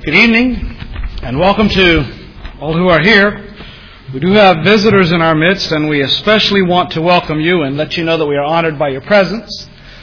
Good evening, and welcome to all who are here. We do have visitors in our midst, and we especially want to welcome you and let you know that we are honored by your presence.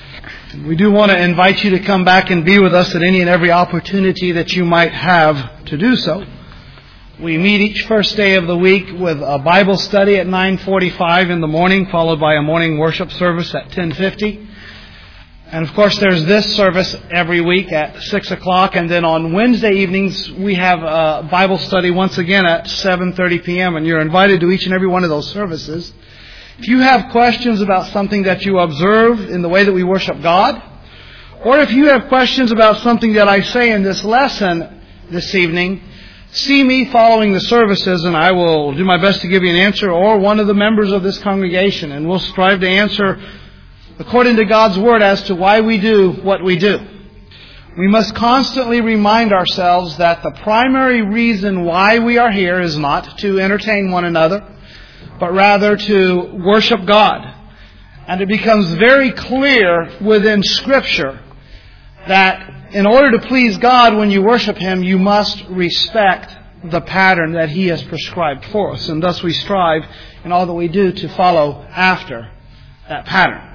We do want to invite you to come back and be with us at any and every opportunity that you might have to do so. We meet each first day of the week with a Bible study at 9:45 in the morning, followed by a morning worship service at 10:50. And of course, there's this service every week at 6 o'clock. And then on Wednesday evenings, we have a Bible study once again at 7:30 p.m. And you're invited to each and every one of those services. If you have questions about something that you observe in the way that we worship God, or if you have questions about something that I say in this lesson this evening, see me following the services and I will do my best to give you an answer, or one of the members of this congregation, and we'll strive to answer according to God's Word as to why we do what we do. We must constantly remind ourselves that the primary reason why we are here is not to entertain one another, but rather to worship God. And it becomes very clear within Scripture that in order to please God when you worship Him, you must respect the pattern that He has prescribed for us. And thus we strive in all that we do to follow after that pattern.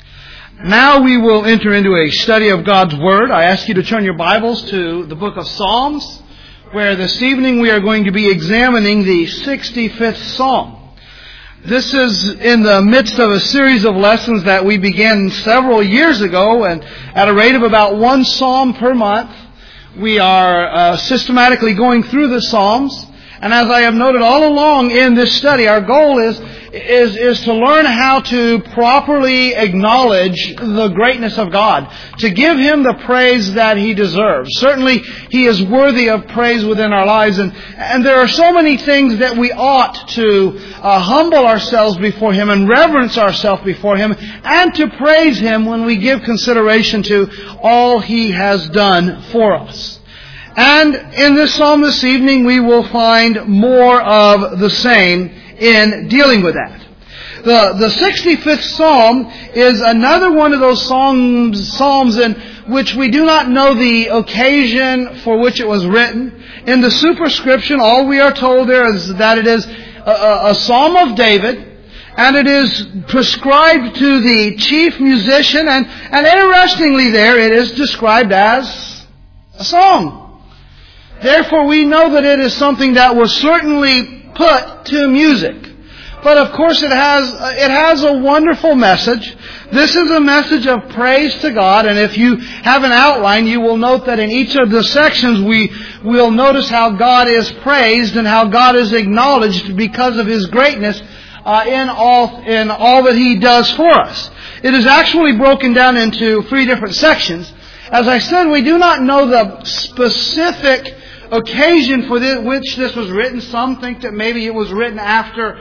Now we will enter into a study of God's Word. I ask you to turn your Bibles to the book of Psalms, where this evening we are going to be examining the 65th Psalm. This is in the midst of a series of lessons that we began several years ago, and at a rate of about one Psalm per month, we are systematically going through the Psalms. And as I have noted all along in this study, our goal is to learn how to properly acknowledge the greatness of God, to give Him the praise that He deserves. Certainly, He is worthy of praise within our lives, and there are so many things that we ought to humble ourselves before Him and reverence ourselves before Him, and to praise Him when we give consideration to all He has done for us. And in this psalm this evening, we will find more of the same in dealing with that. The 65th Psalm is another one of those psalms in which we do not know the occasion for which it was written. In the superscription, all we are told there is that it is a psalm of David, and it is prescribed to the chief musician, and interestingly there, it is described as a song. Therefore, we know that it is something that was certainly put to music. But of course, it has a wonderful message. This is a message of praise to God, and if you have an outline, you will note that in each of the sections we will notice how God is praised and how God is acknowledged because of His greatness in all that He does for us. It is actually broken down into 3 different sections. As I said, we do not know the specific occasion for which this was written. Some think that maybe it was written after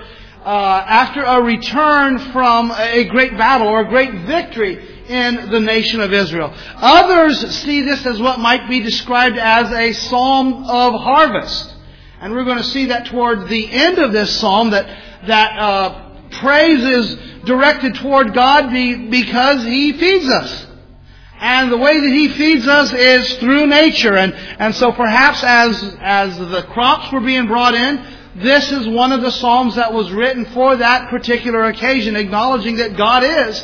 a return from a great battle or a great victory in the nation of Israel. Others see this as what might be described as a psalm of harvest. And we're going to see that toward the end of this psalm that praise is directed toward God because He feeds us. And the way that He feeds us is through nature. And so perhaps as the crops were being brought in, this is one of the psalms that was written for that particular occasion, acknowledging that God is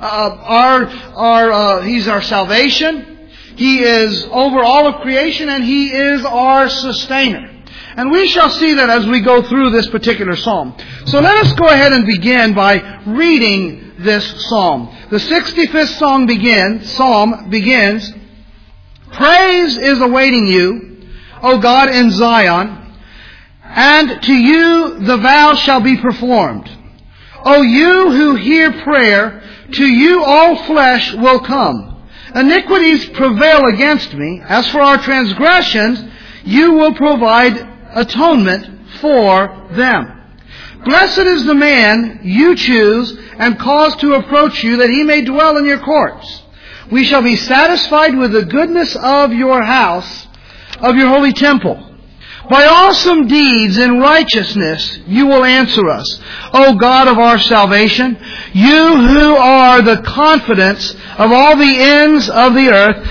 He's our salvation. He is over all of creation, and He is our sustainer. And we shall see that as we go through this particular psalm. So let us go ahead and begin by reading this psalm. The 65th psalm begins, "Praise is awaiting you, O God, in Zion, and to you the vow shall be performed. O you who hear prayer, to you all flesh will come. Iniquities prevail against me. As for our transgressions, you will provide atonement for them. Blessed is the man you choose and cause to approach you, that he may dwell in your courts. We shall be satisfied with the goodness of your house, of your holy temple. By awesome deeds in righteousness you will answer us, O God of our salvation, you who are the confidence of all the ends of the earth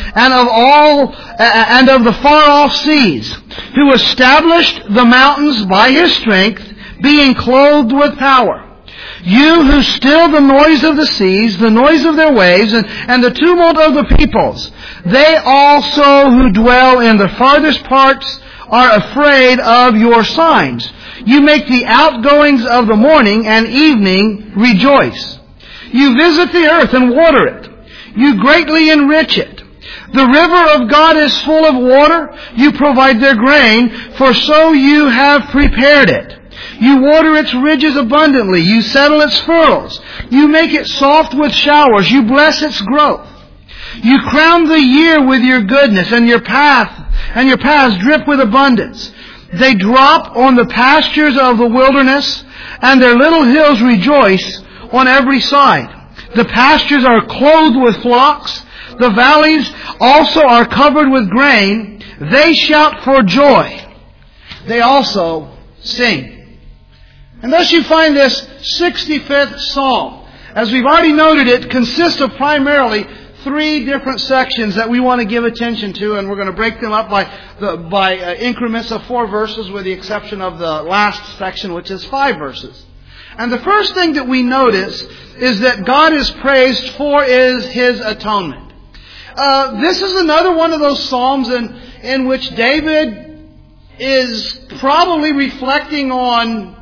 and of the far-off seas, who established the mountains by His strength, being clothed with power. You who still the noise of the seas, the noise of their waves, and the tumult of the peoples. They also who dwell in the farthest parts are afraid of your signs. You make the outgoings of the morning and evening rejoice. You visit the earth and water it. You greatly enrich it. The river of God is full of water. You provide their grain, for so you have prepared it. You water its ridges abundantly. You settle its furrows. You make it soft with showers. You bless its growth. You crown the year with your goodness, and your paths drip with abundance. They drop on the pastures of the wilderness, and their little hills rejoice on every side. The pastures are clothed with flocks. The valleys also are covered with grain. They shout for joy. They also sing. And thus you find this 65th Psalm. As we've already noted, it consists of primarily 3 different sections that we want to give attention to, and we're going to break them up by increments of 4 verses, with the exception of the last section, which is 5 verses. And the first thing that we notice is that God is praised for is His atonement. This is another one of those psalms in which David is probably reflecting on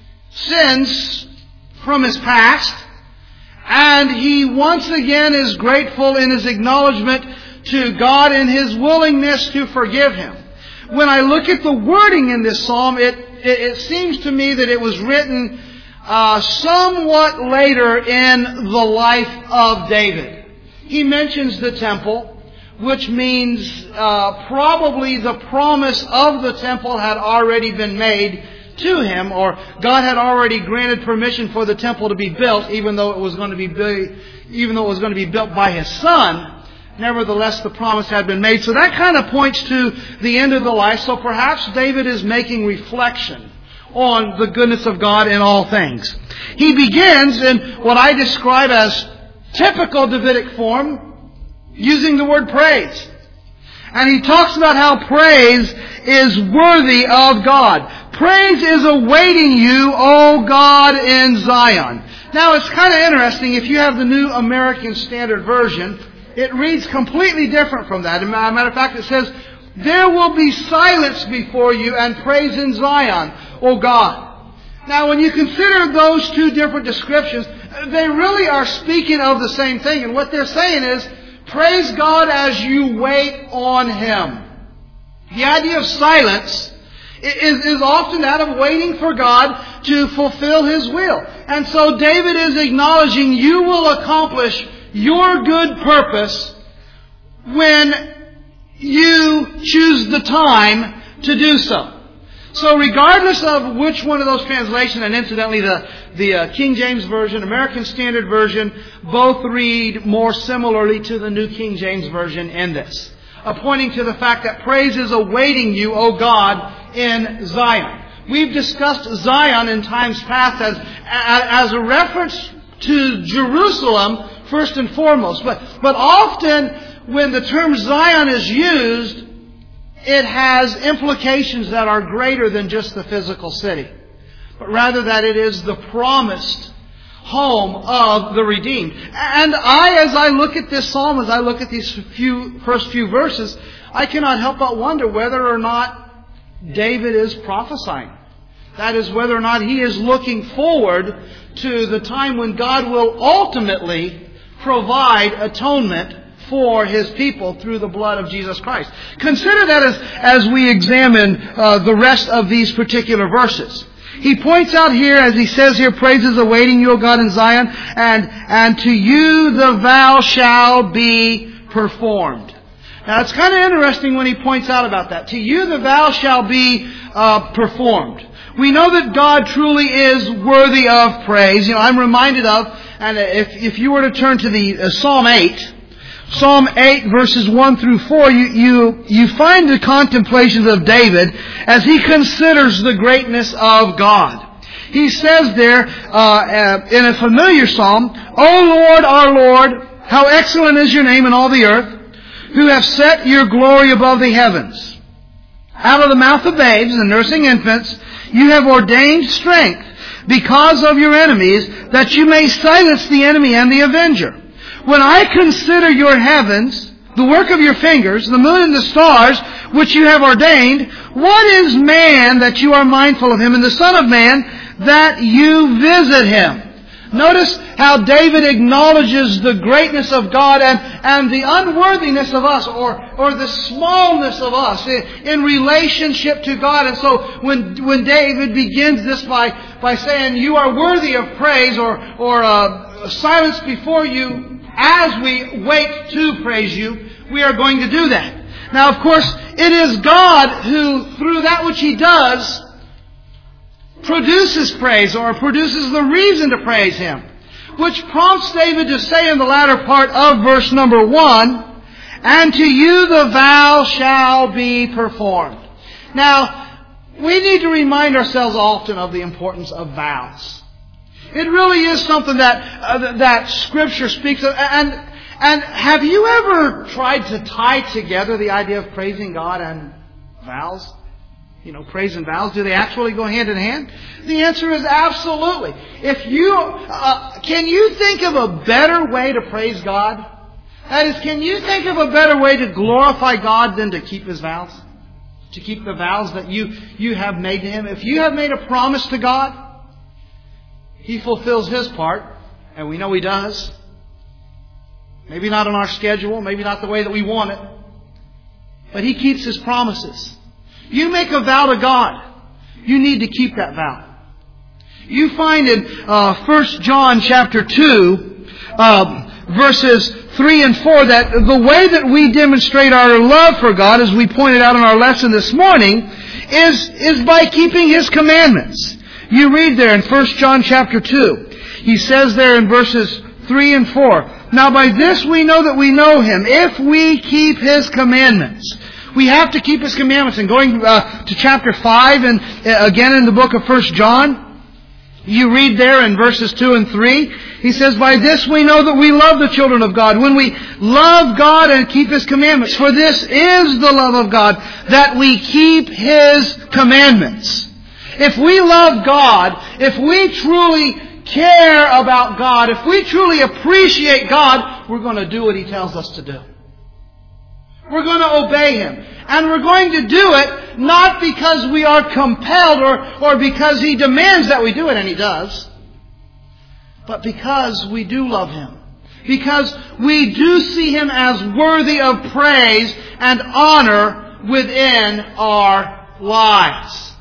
sins from his past, and he once again is grateful in his acknowledgement to God and His willingness to forgive him. When I look at the wording in this psalm, it seems to me that it was written somewhat later in the life of David. He mentions the temple, which means probably the promise of the temple had already been made to him, or God had already granted permission for the temple to be built, even though it was going to be built by his son. Nevertheless, the promise had been made. So that kind of points to the end of the life. So perhaps David is making reflection on the goodness of God in all things. He begins in what I describe as typical Davidic form, using the word praise. And he talks about how praise is worthy of God. Praise is awaiting you, O God, in Zion. Now, it's kind of interesting. If you have the New American Standard Version, it reads completely different from that. As a matter of fact, it says, there will be silence before you and praise in Zion, O God. Now, when you consider those 2 different descriptions, they really are speaking of the same thing. And what they're saying is, praise God as you wait on Him. The idea of silence is often that of waiting for God to fulfill His will. And so David is acknowledging you will accomplish your good purpose when you choose the time to do so. So regardless of which one of those translations, and incidentally the King James Version, American Standard Version, both read more similarly to the New King James Version in this, pointing to the fact that praise is awaiting you, O God, in Zion. We've discussed Zion in times past as a reference to Jerusalem first and foremost. But often when the term Zion is used, it has implications that are greater than just the physical city, but rather that it is the promised home of the redeemed. And as I look at this psalm, as I look at these first few verses, I cannot help but wonder whether or not David is prophesying. That is, whether or not he is looking forward to the time when God will ultimately provide atonement for His people through the blood of Jesus Christ. Consider that as we examine the rest of these particular verses. He points out here, as he says here, praises awaiting you, O God, in Zion, and to you the vow shall be performed. Now, it's kind of interesting when he points out about that. To you the vow shall be performed. We know that God truly is worthy of praise. I'm reminded of, and if you were to turn to the Psalm 8, Psalm 8 verses 1 through 4, you find the contemplations of David as he considers the greatness of God. He says there, in a familiar psalm, O Lord, our Lord, how excellent is your name in all the earth, who have set your glory above the heavens. Out of the mouth of babes and nursing infants, you have ordained strength because of your enemies, that you may silence the enemy and the avenger. When I consider your heavens, the work of your fingers, the moon and the stars, which you have ordained, what is man that you are mindful of him, and the Son of Man that you visit him? Notice how David acknowledges the greatness of God and the unworthiness of us, or the smallness of us in relationship to God. And so when David begins this by saying, you are worthy of praise, or silence before you as we wait to praise you, we are going to do that. Now, of course, it is God who, through that which He does, produces praise, or produces the reason to praise Him. Which prompts David to say in the latter part of verse number 1, and to you the vow shall be performed. Now, we need to remind ourselves often of the importance of vows. It really is something that Scripture speaks of. And have you ever tried to tie together the idea of praising God and vows? You know, praise and vows, do they actually go hand in hand? The answer is absolutely. Can you think of a better way to praise God? That is, can you think of a better way to glorify God than to keep His vows? To keep the vows that you have made to Him? If you have made a promise to God, He fulfills His part, and we know He does. Maybe not on our schedule, maybe not the way that we want it, but He keeps His promises. You make a vow to God, you need to keep that vow. You find in 1 John chapter 2, verses 3 and 4, that the way that we demonstrate our love for God, as we pointed out in our lesson this morning, is by keeping His commandments. You read there in 1 John chapter 2, he says there in verses 3 and 4, now by this we know that we know Him, if we keep His commandments. We have to keep His commandments. And going to chapter 5, and again in the book of 1 John, you read there in verses 2 and 3, he says, by this we know that we love the children of God, when we love God and keep His commandments. For this is the love of God, that we keep His commandments. If we love God, if we truly care about God, if we truly appreciate God, we're going to do what He tells us to do. We're going to obey Him. And we're going to do it not because we are compelled or because He demands that we do it, and He does, but because we do love Him. Because we do see Him as worthy of praise and honor within our lives.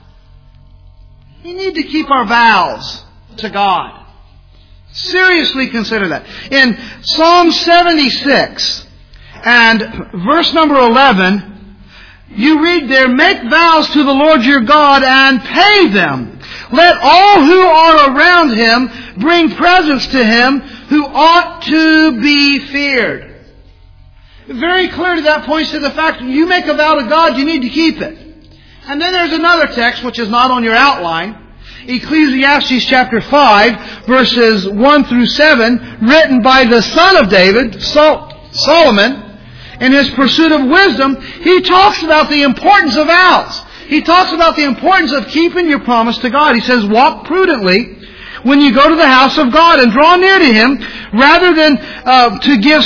We need to keep our vows to God. Seriously consider that. In Psalm 76 and verse number 11, you read there, make vows to the Lord your God and pay them. Let all who are around Him bring presents to Him who ought to be feared. Very clearly that points to the fact that you make a vow to God, you need to keep it. And then there's another text which is not on your outline. Ecclesiastes chapter 5, verses 1 through 7, written by the son of David, Solomon. In his pursuit of wisdom, he talks about the importance of vows. He talks about the importance of keeping your promise to God. He says, walk prudently when you go to the house of God and draw near to Him, rather than to give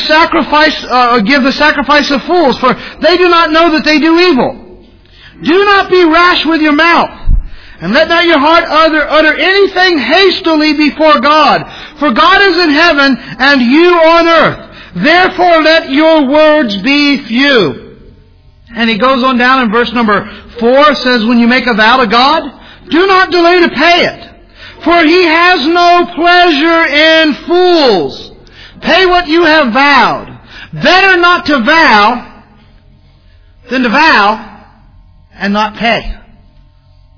the sacrifice of fools, for they do not know that they do evil. Do not be rash with your mouth, and let not your heart utter anything hastily before God. For God is in heaven, and you on earth. Therefore let your words be few. And he goes on down in verse number 4, says, when you make a vow to God, do not delay to pay it, for He has no pleasure in fools. Pay what you have vowed. Better not to vow than to vow and not pay.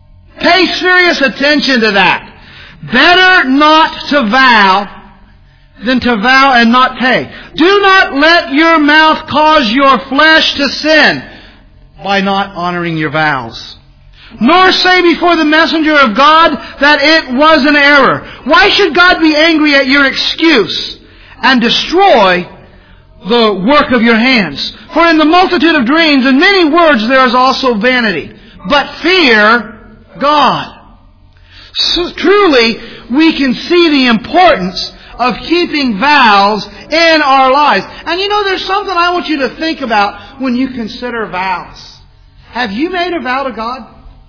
Pay serious attention to that. Better not to vow than to vow and not pay. Do not let your mouth cause your flesh to sin by not honoring your vows. Nor say before the messenger of God that it was an error. Why should God be angry at your excuse and destroy the work of your hands? For in the multitude of dreams and many words there is also vanity. But fear God. So truly, we can see the importance of keeping vows in our lives. And you know, there's something I want you to think about when you consider vows. Have you made a vow to God?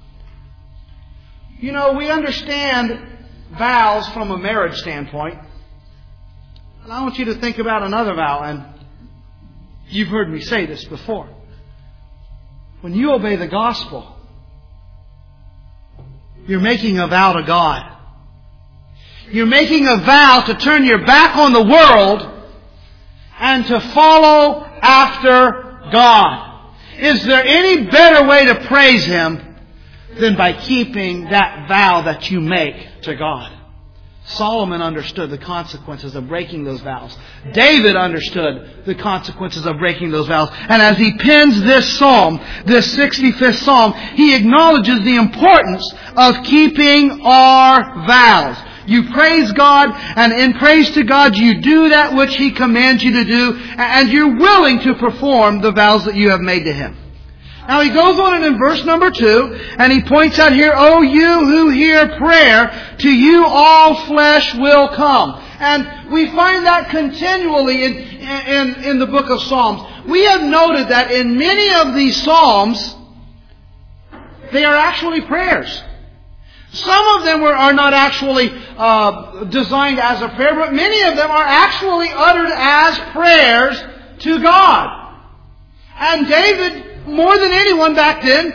You know, we understand vows from a marriage standpoint. And I want you to think about another vow, and you've heard me say this before. When you obey the gospel, you're making a vow to God. You're making a vow to turn your back on the world and to follow after God. Is there any better way to praise Him than by keeping that vow that you make to God? Solomon understood the consequences of breaking those vows. David understood the consequences of breaking those vows. And as he pens this psalm, this 65th psalm, he acknowledges the importance of keeping our vows. You praise God, and in praise to God, you do that which He commands you to do, and you're willing to perform the vows that you have made to Him. Now he goes on in verse number 2, and he points out here, "O you who hear prayer, to you all flesh will come." And we find that continually in the book of Psalms. We have noted that in many of these Psalms, they are actually prayers. Some of them are not actually designed as a prayer, but many of them are actually uttered as prayers to God. And David, more than anyone back then,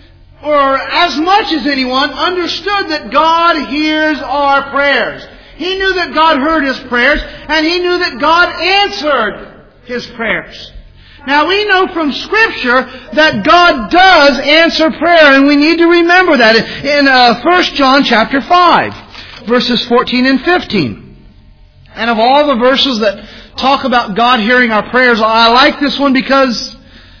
or as much as anyone, understood that God hears our prayers. He knew that God heard his prayers, and he knew that God answered his prayers. Now we know from Scripture that God does answer prayer, and we need to remember that in 1 John chapter 5, verses 14 and 15. And of all the verses that talk about God hearing our prayers, I like this one because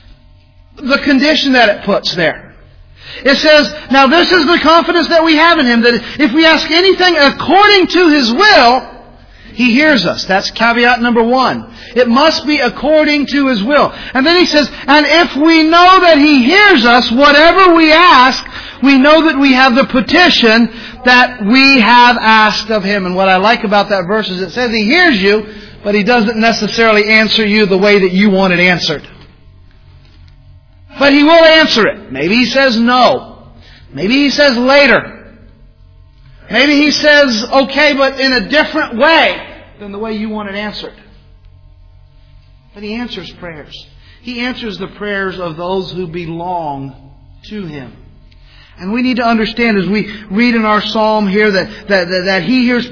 the condition that it puts there. It says, "Now this is the confidence that we have in Him, that if we ask anything according to His will, He hears us." That's caveat number 1. It must be according to His will. And then he says, "And if we know that He hears us, whatever we ask, we know that we have the petition that we have asked of Him." And what I like about that verse is it says He hears you, but He doesn't necessarily answer you the way that you want it answered. But He will answer it. Maybe He says no. Maybe He says later. Maybe He says okay, but in a different way than the way you want it answered. But He answers prayers. He answers the prayers of those who belong to Him. And we need to understand, as we read in our psalm here, that He hears,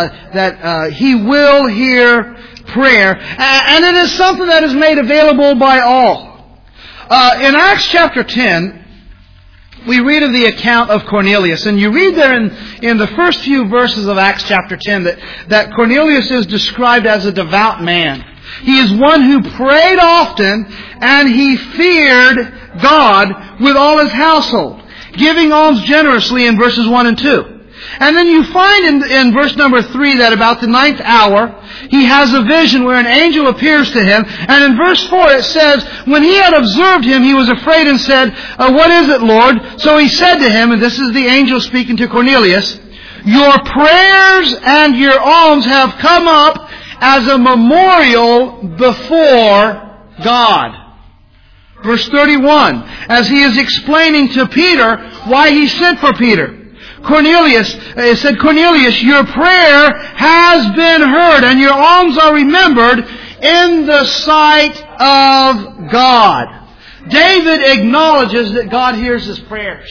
He will hear prayer, and it is something that is made available by all. In Acts chapter 10, we read of the account of Cornelius, and you read there in the first few verses of Acts chapter 10 that Cornelius is described as a devout man. He is one who prayed often, and he feared God with all his household, giving alms generously in verses 1 and 2. And then you find in verse number 3 that about the 9th hour, he has a vision where an angel appears to him. And in verse 4 it says, "When he had observed him, he was afraid and said, 'What is it, Lord?' So he said to him," and this is the angel speaking to Cornelius, "Your prayers and your alms have come up as a memorial before God." Verse 31, as he is explaining to Peter why he sent for Peter. It said, "Cornelius, your prayer has been heard, and your alms are remembered in the sight of God." David acknowledges that God hears his prayers.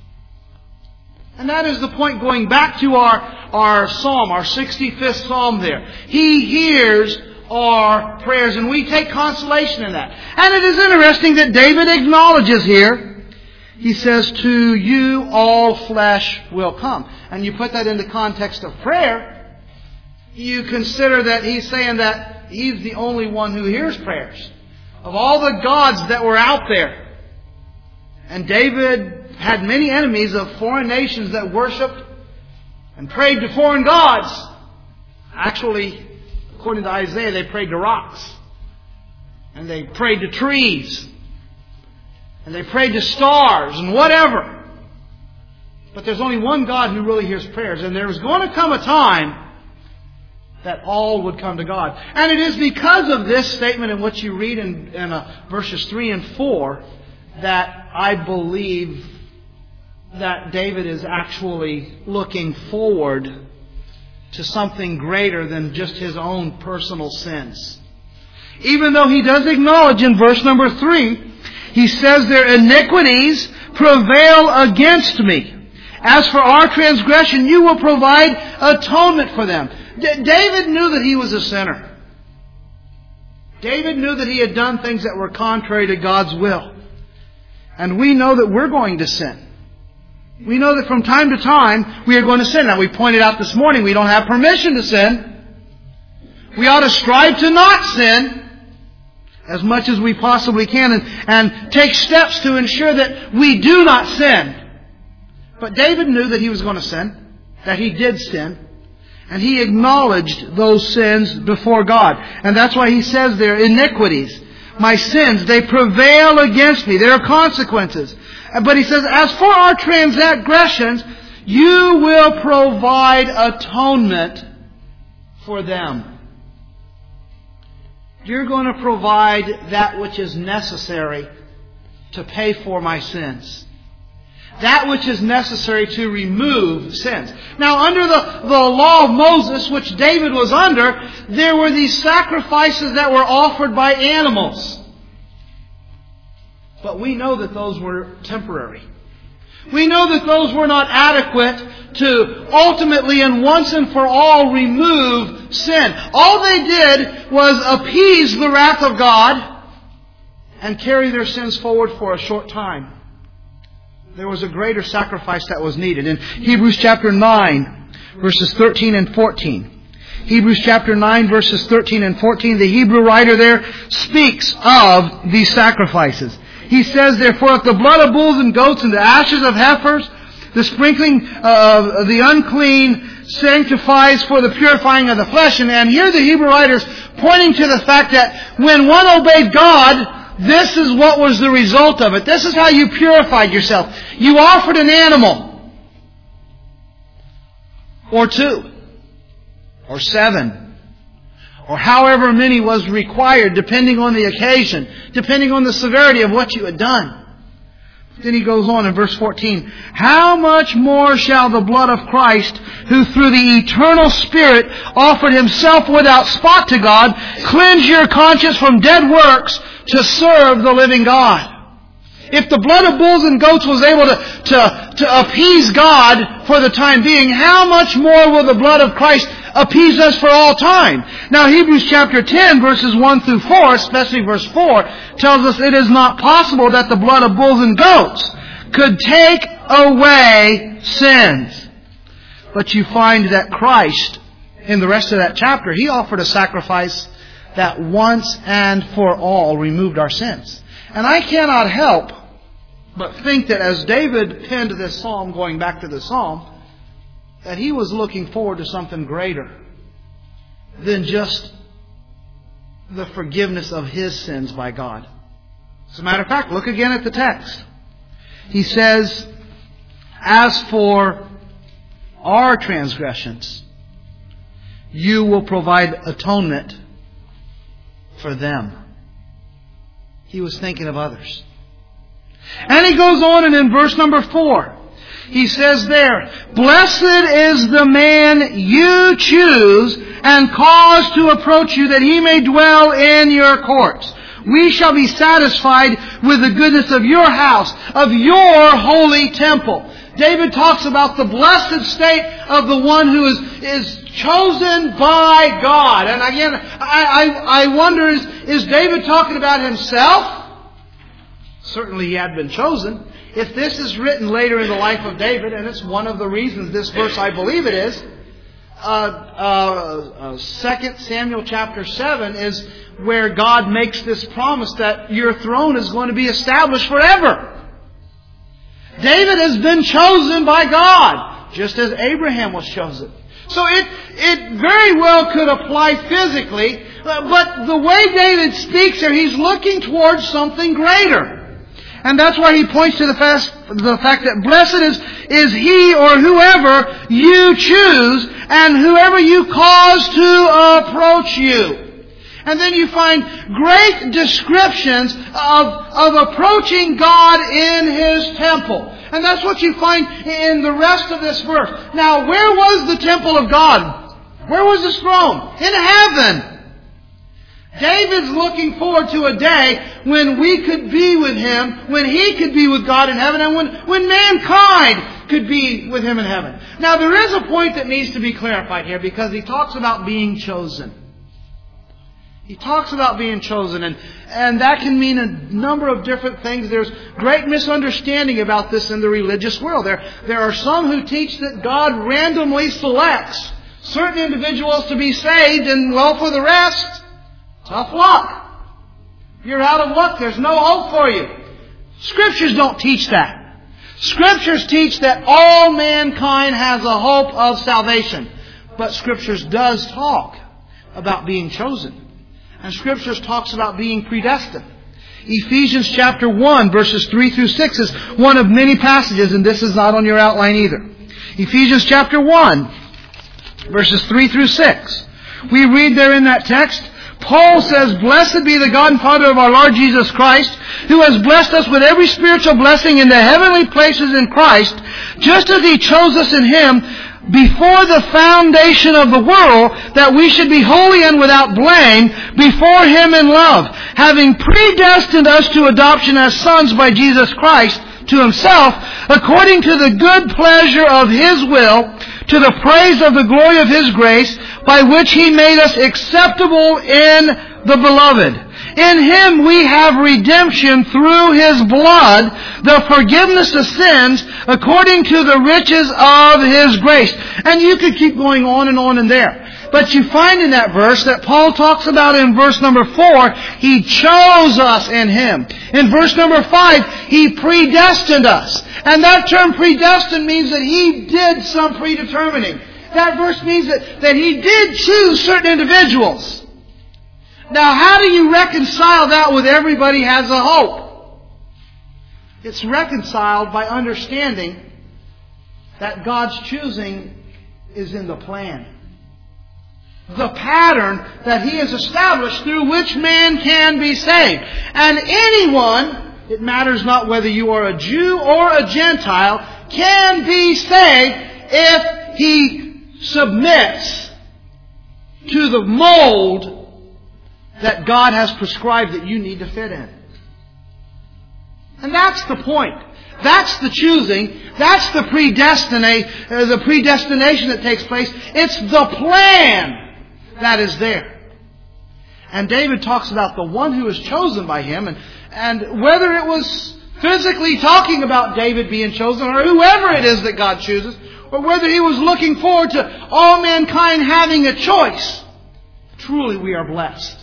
And that is the point going back to our psalm, our 65th psalm there. He hears our prayers, and we take consolation in that. And it is interesting that David acknowledges here, he says, "To you all flesh will come." And you put that in the context of prayer, you consider that he's saying that he's the only one who hears prayers. Of all the gods that were out there. And David had many enemies of foreign nations that worshipped and prayed to foreign gods. Actually, according to Isaiah, they prayed to rocks. And they prayed to trees. And they prayed to stars and whatever. But there's only one God who really hears prayers. And there was going to come a time that all would come to God. And it is because of this statement and what you read in verses 3 and 4 that I believe that David is actually looking forward to something greater than just his own personal sins. Even though he does acknowledge in verse number 3, he says, their iniquities prevail against me. As for our transgression, you will provide atonement for them. David knew that he was a sinner. David knew that he had done things that were contrary to God's will. And we know that we're going to sin. We know that from time to time we are going to sin. Now, we pointed out this morning we don't have permission to sin. We ought to strive to not sin as much as we possibly can and take steps to ensure that we do not sin. But David knew that he was going to sin, that he did sin. And he acknowledged those sins before God. And that's why he says there, iniquities, my sins, they prevail against me. There are consequences. But he says, as for our transgressions, you will provide atonement for them. You're going to provide that which is necessary to pay for my sins. That which is necessary to remove sins. Now, under the law of Moses, which David was under, there were these sacrifices that were offered by animals. But we know that those were temporary. We know that those were not adequate to ultimately and once and for all remove sin. All they did was appease the wrath of God and carry their sins forward for a short time. There was a greater sacrifice that was needed. In Hebrews chapter 9, verses 13 and 14. Hebrews chapter 9, verses 13 and 14, the Hebrew writer there speaks of these sacrifices. He says, therefore, if the blood of bulls and goats and the ashes of heifers, the sprinkling of the unclean sanctifies for the purifying of the flesh. And here the Hebrew writer is pointing to the fact that when one obeyed God, this is what was the result of it. This is how you purified yourself. You offered an animal. Or 2. Or 7. Or however many was required, depending on the occasion. Depending on the severity of what you had done. Then he goes on in verse 14. How much more shall the blood of Christ, who through the eternal Spirit offered Himself without spot to God, cleanse your conscience from dead works to serve the living God? If the blood of bulls and goats was able to appease God for the time being, how much more will the blood of Christ appease us for all time? Now, Hebrews chapter 10, verses 1 through 4, especially verse 4, tells us it is not possible that the blood of bulls and goats could take away sins. But you find that Christ, in the rest of that chapter, He offered a sacrifice that once and for all removed our sins. And I cannot help but think that as David penned this psalm, going back to the psalm, that he was looking forward to something greater than just the forgiveness of his sins by God. As a matter of fact, look again at the text. He says, as for our transgressions, you will provide atonement for them. He was thinking of others. And he goes on, and in verse number 4, he says there, blessed is the man you choose and cause to approach you, that he may dwell in your courts. We shall be satisfied with the goodness of your house, of your holy temple. David talks about the blessed state of the one who is chosen by God. And again, I wonder, is David talking about himself? Certainly he had been chosen. If this is written later in the life of David, and it's one of the reasons this verse, I believe it is, 2 Samuel chapter 7 is where God makes this promise that your throne is going to be established forever. David has been chosen by God, just as Abraham was chosen. So it very well could apply physically, but the way David speaks here, he's looking towards something greater. And that's why he points to the fact that blessed is he or whoever you choose and whoever you cause to approach you. And then you find great descriptions of approaching God in His temple. And that's what you find in the rest of this verse. Now, where was the temple of God? Where was His throne? In heaven. David's looking forward to a day when we could be with Him, when He could be with God in heaven, and when mankind could be with Him in heaven. Now, there is a point that needs to be clarified here, because he talks about being chosen. He talks about being chosen, and that can mean a number of different things. There's great misunderstanding about this in the religious world. There are some who teach that God randomly selects certain individuals to be saved, and well, for the rest, tough luck. You're out of luck. There's no hope for you. Scriptures don't teach that. Scriptures teach that all mankind has a hope of salvation. But Scriptures does talk about being chosen. And Scriptures talks about being predestined. Ephesians chapter 1 verses 3 through 6 is one of many passages, and this is not on your outline either. Ephesians chapter 1 verses 3 through 6. We read there in that text, Paul says, "Blessed be the God and Father of our Lord Jesus Christ, who has blessed us with every spiritual blessing in the heavenly places in Christ, just as He chose us in Him before the foundation of the world, that we should be holy and without blame before Him in love, having predestined us to adoption as sons by Jesus Christ to Himself, according to the good pleasure of His will, to the praise of the glory of His grace, by which He made us acceptable in the Beloved. In Him we have redemption through His blood, the forgiveness of sins, according to the riches of His grace." And you could keep going on in there. But you find in that verse that Paul talks about in verse number 4, He chose us in Him. In verse number 5, He predestined us. And that term predestined means that He did some predetermining. That verse means that He did choose certain individuals. Now, how do you reconcile that with everybody has a hope? It's reconciled by understanding that God's choosing is in the plan. The pattern that He has established through which man can be saved. And anyone, it matters not whether you are a Jew or a Gentile, can be saved if he submits to the mold that God has prescribed that you need to fit in. And that's the point. That's the choosing. That's the predestination that takes place. It's the plan that is there. And David talks about the one who is chosen by Him, and whether it was physically talking about David being chosen, or whoever it is that God chooses, or whether He was looking forward to all mankind having a choice, truly we are blessed.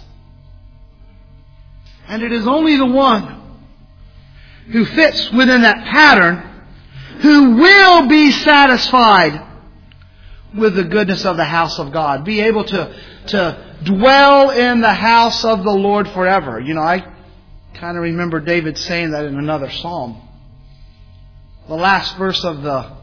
And it is only the one who fits within that pattern who will be satisfied with the goodness of the house of God. Be able to dwell in the house of the Lord forever. You know, I kind of remember David saying that in another psalm. The last verse of the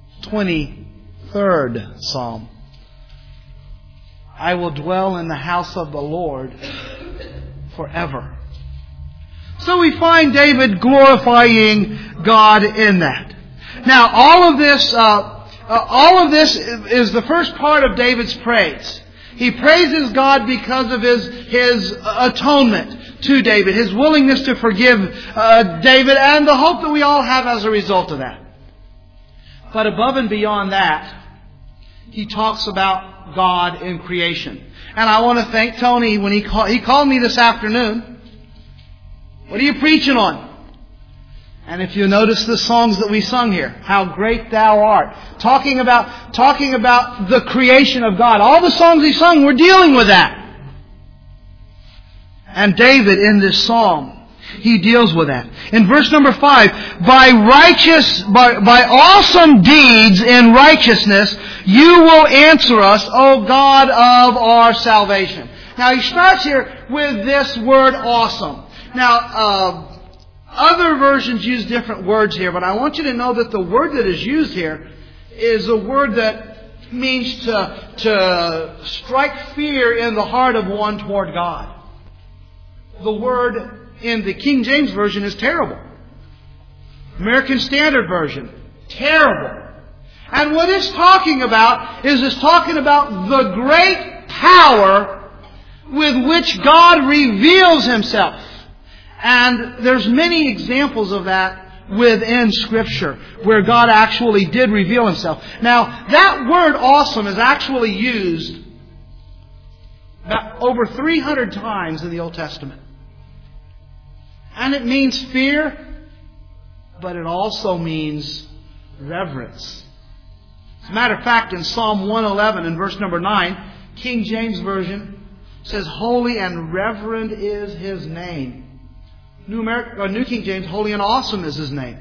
23rd psalm. I will dwell in the house of the Lord forever. So we find David glorifying God in that. Now, all of this is the first part of David's praise. He praises God because of his atonement to David, His willingness to forgive David, and the hope that we all have as a result of that. But above and beyond that, he talks about God in creation. And I want to thank Tony when he called me this afternoon. What are you preaching on? And if you notice the songs that we sung here, How Great Thou Art, talking about the creation of God. All the songs he sung were dealing with that. And David in this psalm, he deals with that. In verse number 5, by awesome deeds in righteousness, you will answer us, O God of our salvation. Now he starts here with this word awesome. Now, other versions use different words here, but I want you to know that the word that is used here is a word that means to strike fear in the heart of one toward God. The word in the King James Version is terrible. American Standard Version, terrible. And what it's talking about is it's talking about the great power with which God reveals Himself. And there's many examples of that within Scripture where God actually did reveal Himself. Now, that word awesome is actually used about over 300 times in the Old Testament. And it means fear, but it also means reverence. As a matter of fact, in Psalm 111 and verse number 9, King James Version says, holy and reverend is His name. New King James, holy and awesome is His name.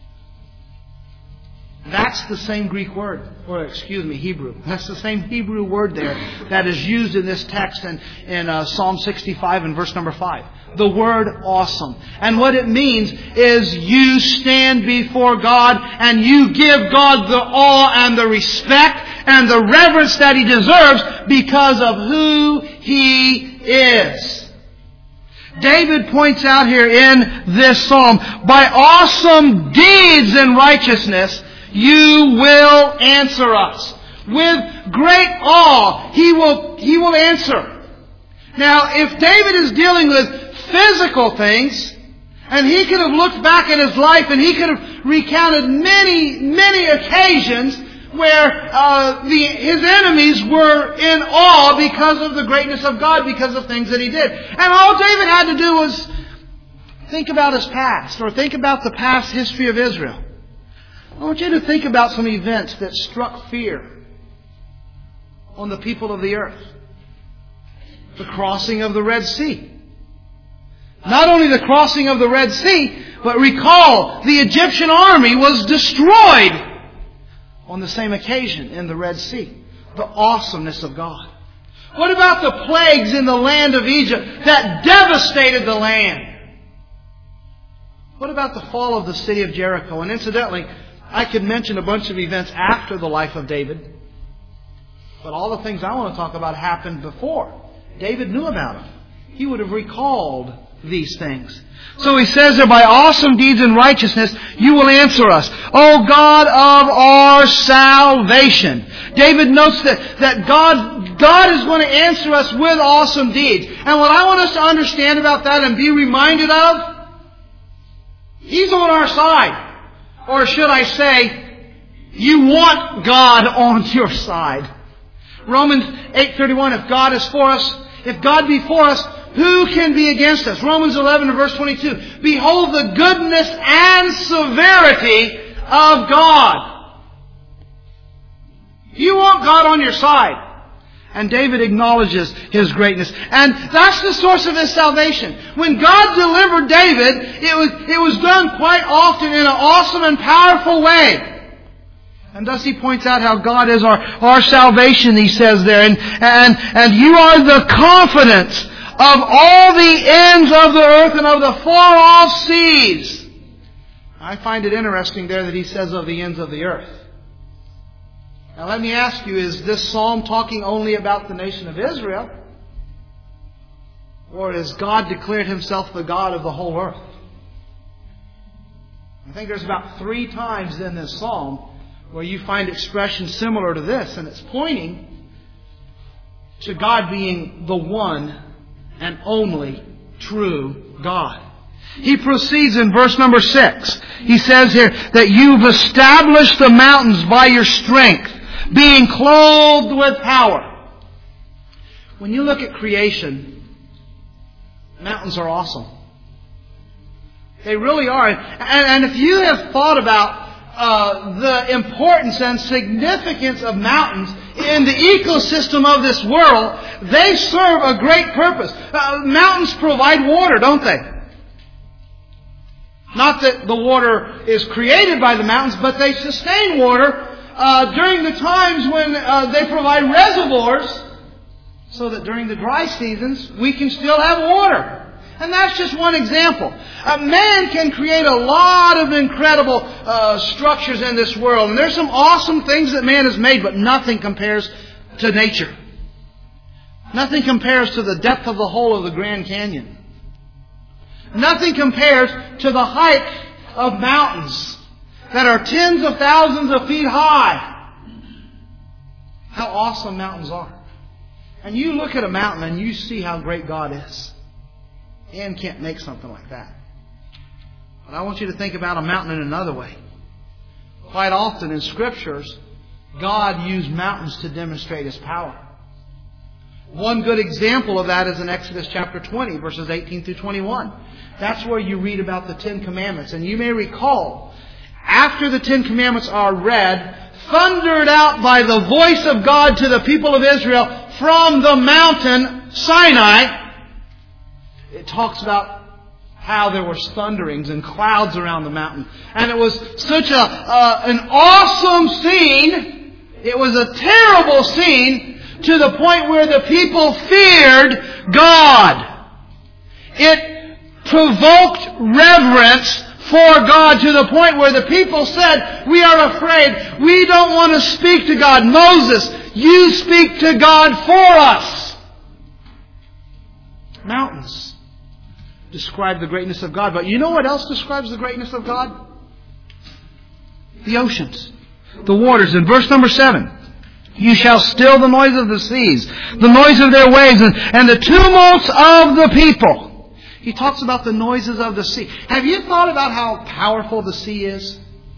That's the same Greek word, Hebrew. That's the same Hebrew word there that is used in this text in Psalm 65 and verse number 5. The word awesome. And what it means is you stand before God and you give God the awe and the respect and the reverence that He deserves because of who He is. David points out here in this psalm, by awesome deeds in righteousness, you will answer us. With great awe, He will answer. Now, if David is dealing with physical things, and he could have looked back at his life and he could have recounted many occasions where his enemies were in awe because of the greatness of God, because of things that he did. And all David had to do was think about his past, or think about the past history of Israel. I want you to think about some events that struck fear on the people of the earth. The crossing of the Red Sea. Not only the crossing of the Red Sea, but recall, the Egyptian army was destroyed on the same occasion in the Red Sea. The awesomeness of God. What about the plagues in the land of Egypt that devastated the land? What about the fall of the city of Jericho? And incidentally, I could mention a bunch of events after the life of David. But all the things I want to talk about happened before. David knew about them. He would have recalled these things. So he says there, by awesome deeds in righteousness, you will answer us, O God of our salvation. David notes that God is going to answer us with awesome deeds. And what I want us to understand about that and be reminded of, He's on our side. Or should I say, you want God on your side. Romans 8:31, if God is for us, if God be for us, who can be against us? Romans 11 and verse 22. Behold the goodness and severity of God. You want God on your side. And David acknowledges His greatness. And that's the source of his salvation. When God delivered David, it was done quite often in an awesome and powerful way. And thus he points out how God is our salvation, he says there. And you are the confidence of all the ends of the earth and of the far-off seas. I find it interesting there that he says of the ends of the earth. Now let me ask you, is this psalm talking only about the nation of Israel? Or has God declared Himself the God of the whole earth? I think there's about 3 times in this psalm where you find expressions similar to this, and it's pointing to God being the one and only true God. He proceeds in verse number 6. He says here that you've established the mountains by your strength, being clothed with power. When you look at creation, mountains are awesome. They really are. And if you have thought about the importance and significance of mountains in the ecosystem of this world, they serve a great purpose. Mountains provide water, don't they? Not that the water is created by the mountains, but they sustain water during the times when they provide reservoirs, so that during the dry seasons we can still have water. And that's just one example. Man can create a lot of incredible structures in this world. And there's some awesome things that man has made, but nothing compares to nature. Nothing compares to the depth of the hole of the Grand Canyon. Nothing compares to the height of mountains that are tens of thousands of feet high. How awesome mountains are. And you look at a mountain and you see how great God is. Man can't make something like that. But I want you to think about a mountain in another way. Quite often in Scriptures, God used mountains to demonstrate His power. One good example of that is in Exodus chapter 20, verses 18 through 21. That's where you read about the Ten Commandments. And you may recall, after the Ten Commandments are read, thundered out by the voice of God to the people of Israel from the mountain Sinai, it talks about how there were thunderings and clouds around the mountain. And it was such an awesome scene. It was a terrible scene to the point where the people feared God. It provoked reverence for God to the point where the people said, "We are afraid. We don't want to speak to God. Moses, you speak to God for us." Mountains describe the greatness of God. But you know what else describes the greatness of God? The oceans. The waters. In verse number 7. You shall still the noise of the seas, the noise of their waves, and the tumults of the people. He talks about the noises of the sea. Have you thought about how powerful the sea is?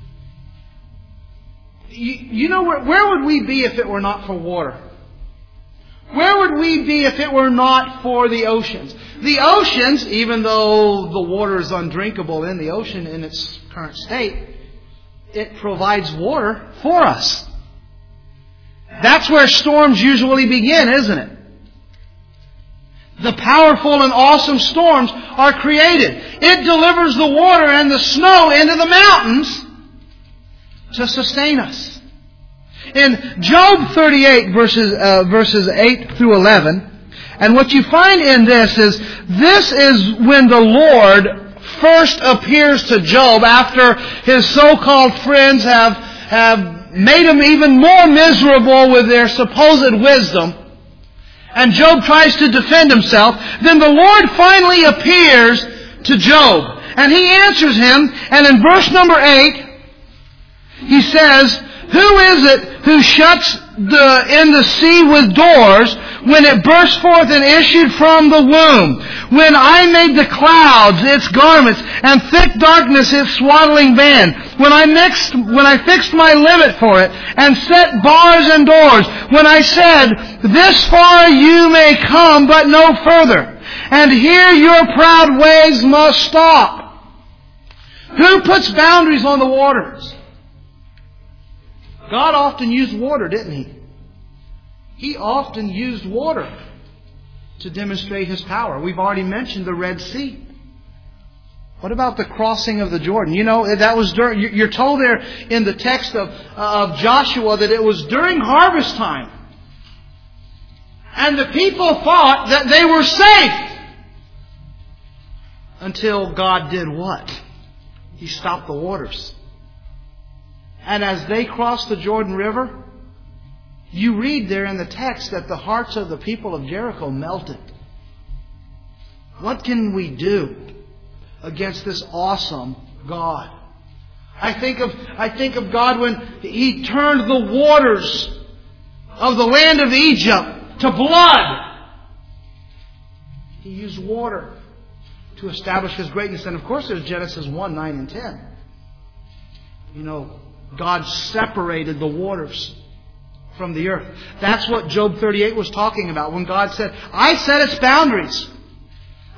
You know, where would we be if it were not for water? Where would we be if it were not for the oceans? The oceans, even though the water is undrinkable in the ocean in its current state, it provides water for us. That's where storms usually begin, isn't it? The powerful and awesome storms are created. It delivers the water and the snow into the mountains to sustain us. In Job 38, verses 8 through 11, and what you find in this is when the Lord first appears to Job after his so-called friends have made him even more miserable with their supposed wisdom. And Job tries to defend himself. Then the Lord finally appears to Job. And He answers him. And in verse number 8, He says, "Who is it who shuts in the sea with doors when it burst forth and issued from the womb? When I made the clouds its garments and thick darkness its swaddling band? When I fixed my limit for it and set bars and doors? When I said, this far you may come, but no further. And here your proud waves must stop." Who puts boundaries on the waters? God often used water, didn't He? He often used water to demonstrate His power. We've already mentioned the Red Sea. What about the crossing of the Jordan? You know, that was you're told there in the text of Joshua that it was during harvest time. And the people thought that they were safe. Until God did what? He stopped the waters. And as they crossed the Jordan River, you read there in the text that the hearts of the people of Jericho melted. What can we do against this awesome God? I think of God when He turned the waters of the land of Egypt to blood. He used water to establish His greatness. And of course there's Genesis 1, 9 and 10. You know, God separated the waters from the earth. That's what Job 38 was talking about when God said, "I set its boundaries.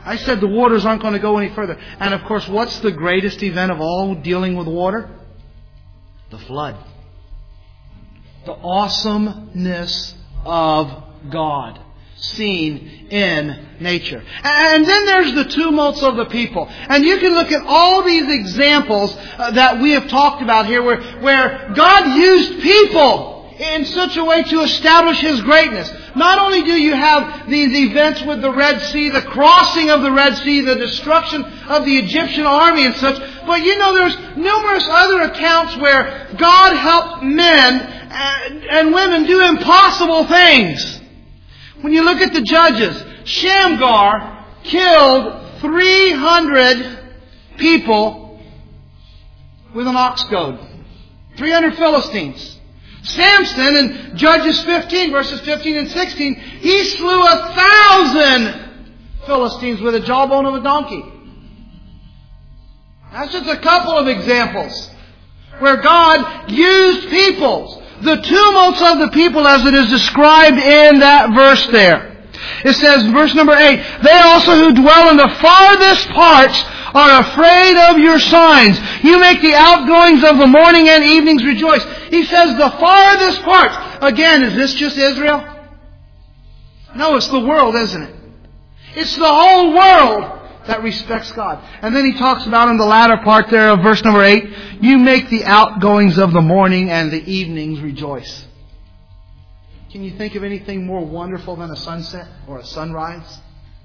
I said the waters aren't going to go any further. And of course, what's the greatest event of all dealing with water? The flood. The awesomeness of God seen in nature. And then there's the tumults of the people. And you can look at all these examples that we have talked about here where God used people in such a way to establish His greatness. Not only do you have these events with the Red Sea, the crossing of the Red Sea, the destruction of the Egyptian army and such, but there's numerous other accounts where God helped men and women do impossible things. When you look at the Judges, Shamgar killed 300 people with an ox goad. 300 Philistines. Samson in Judges 15, verses 15 and 16, he slew 1,000 Philistines with a jawbone of a donkey. That's just a couple of examples where God used peoples. The tumults of the people as it is described in that verse there. It says, verse number 8, they also who dwell in the farthest parts are afraid of your signs. You make the outgoings of the morning and evenings rejoice. He says the farthest parts. Again, is this just Israel? No, it's the world, isn't it? It's the whole world that respects God. And then he talks about in the latter part there of verse number 8, you make the outgoings of the morning and the evenings rejoice. Can you think of anything more wonderful than a sunset or a sunrise?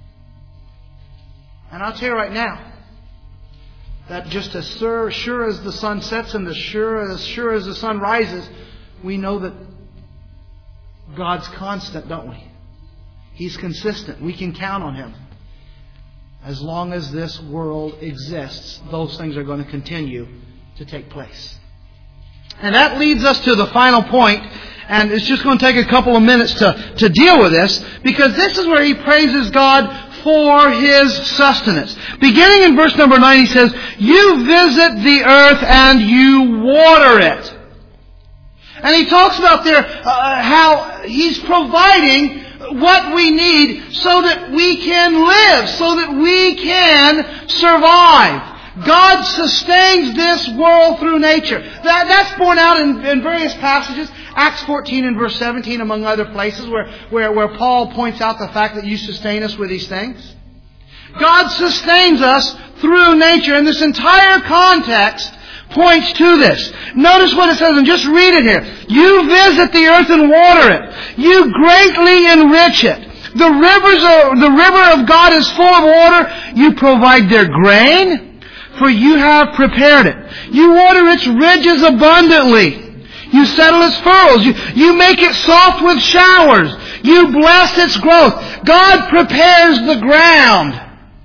And I'll tell you right now, that just as sure as the sun sets and as sure as the sun rises, we know that God's constant, don't we? He's consistent. We can count on Him. As long as this world exists, those things are going to continue to take place. And that leads us to the final point, and it's just going to take a couple of minutes to deal with this, because this is where he praises God for His sustenance. Beginning in verse number 9, he says, you visit the earth and you water it. And he talks about there how He's providing what we need so that we can live, so that we can survive. God sustains this world through nature. That's borne out in various passages. Acts 14 and verse 17, among other places, where Paul points out the fact that you sustain us with these things. God sustains us through nature, and this entire context points to this. Notice what it says, and just read it here. You visit the earth and water it. You greatly enrich it. The river of God is full of water. You provide their grain, for you have prepared it. You water its ridges abundantly. You settle its furrows. You make it soft with showers. You bless its growth. God prepares the ground.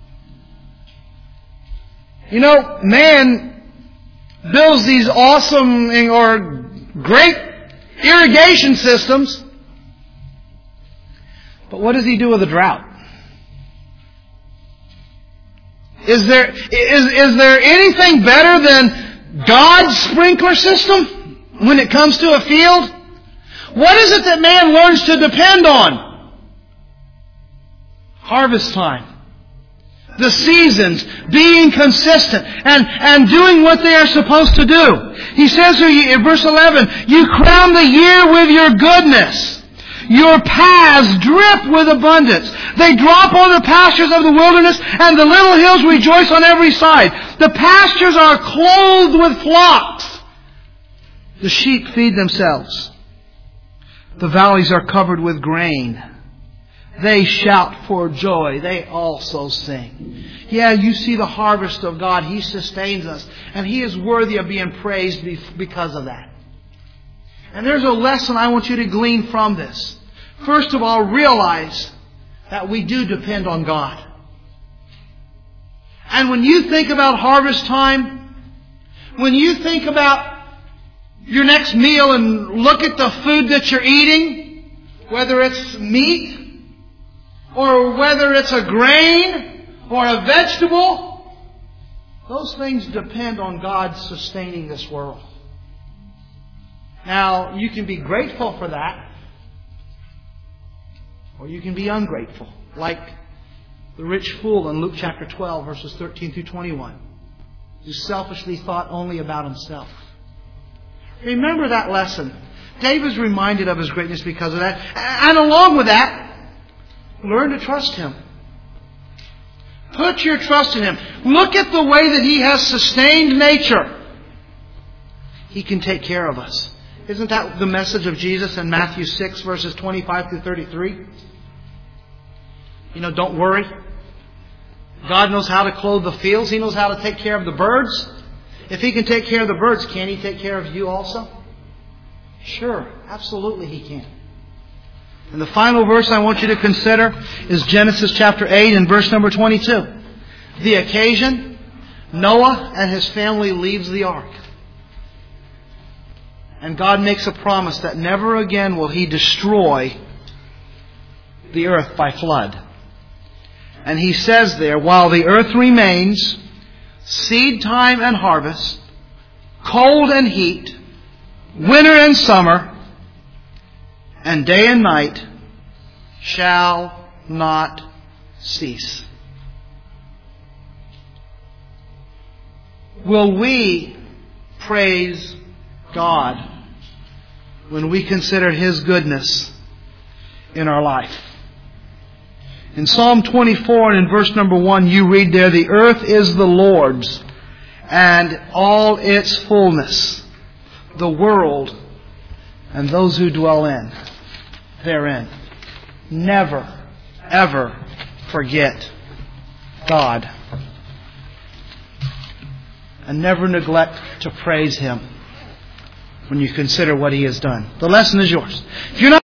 Man builds these awesome or great irrigation systems. But what does he do with a drought? Is there anything better than God's sprinkler system when it comes to a field? What is it that man learns to depend on? Harvest time. The seasons being consistent and doing what they are supposed to do. He says here in verse 11, you crown the year with your goodness. Your paths drip with abundance. They drop on the pastures of the wilderness, and the little hills rejoice on every side. The pastures are clothed with flocks. The sheep feed themselves. The valleys are covered with grain. They shout for joy. They also sing. Yeah, you see the harvest of God. He sustains us. And He is worthy of being praised because of that. And there's a lesson I want you to glean from this. First of all, realize that we do depend on God. And when you think about harvest time, when you think about your next meal and look at the food that you're eating, whether it's meat, or whether it's a grain or a vegetable, those things depend on God sustaining this world. Now, you can be grateful for that, or you can be ungrateful, like The rich fool in Luke chapter 12, verses 13 through 21, who selfishly thought only about himself. Remember that lesson. David's reminded of his greatness because of that. And along with that, learn to trust Him. Put your trust in Him. Look at the way that He has sustained nature. He can take care of us. Isn't that the message of Jesus in Matthew 6, verses 25 through 33? Don't worry. God knows how to clothe the fields. He knows how to take care of the birds. If He can take care of the birds, can He take care of you also? Sure, absolutely He can. And the final verse I want you to consider is Genesis chapter 8 and verse number 22. The occasion, Noah and his family leaves the ark. And God makes a promise that never again will He destroy the earth by flood. And He says there, while the earth remains, seed time and harvest, cold and heat, winter and summer, and day and night shall not cease. Will we praise God when we consider His goodness in our life? In Psalm 24 and in verse number 1, you read there, the earth is the Lord's and all its fullness, the world and those who dwell therein. Never, ever forget God. And never neglect to praise Him when you consider what He has done. The lesson is yours. If you're not